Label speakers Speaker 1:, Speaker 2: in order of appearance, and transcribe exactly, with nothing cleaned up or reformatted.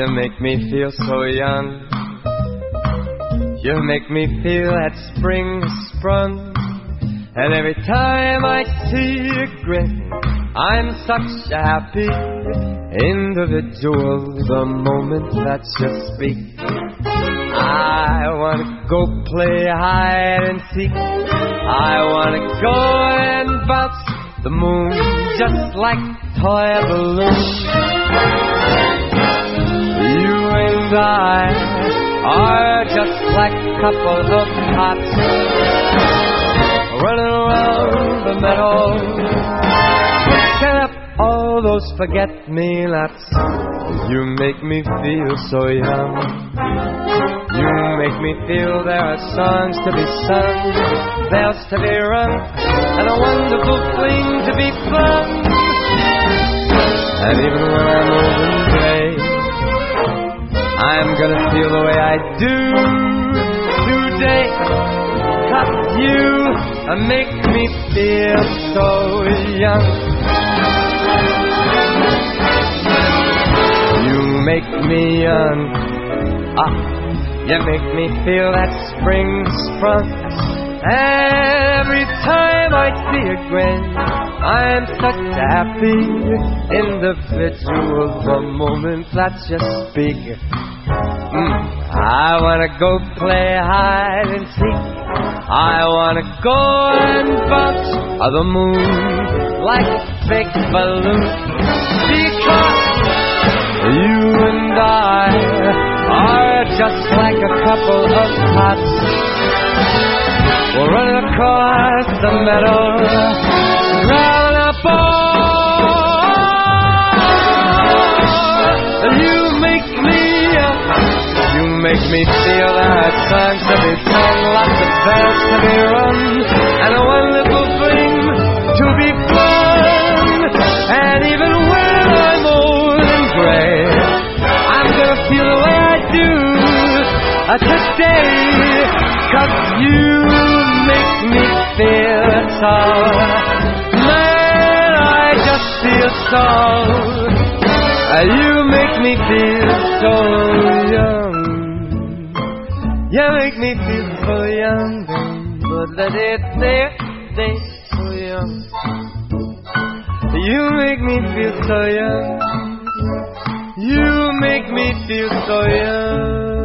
Speaker 1: make me feel so young. You make me feel that spring has sprung. And every time I see you grin, I'm such a happy individual. The moment that you speak, I wanna go play hide and seek. I wanna go and bounce the moon just like toy balloons. You and I are just like a couple of tots running around the meadow, picking up all those forget-me-nots. You make me feel so young. You make me feel there are songs to be sung, bells to be rung, and a wonderful fling to be flung. And even when I'm old and gray, I'm gonna feel the way I do today. 'Cause you make me feel so young. You make me young. Ah, you make me feel that spring sprung. Every time I see you grin, I'm such a happy individual. The moment that you speak, mm, I wanna go play hide and seek. I wanna go and bounce the moon like a big balloon. Because you and I are just like a couple of tots. We're running across the meadow, grabbing a ball. You make me, you make me feel that songs to be sung, lots of bells to be rung, and a wonderful fling to be flung. And even when I'm old and gray, I'm gonna feel the way I do uh, today. 'Cause you make me feel so, man, I just feel so. Uh, you make me feel so young. You make me feel so young, but let it there, there, so young. You make me feel so young. You make me feel so young.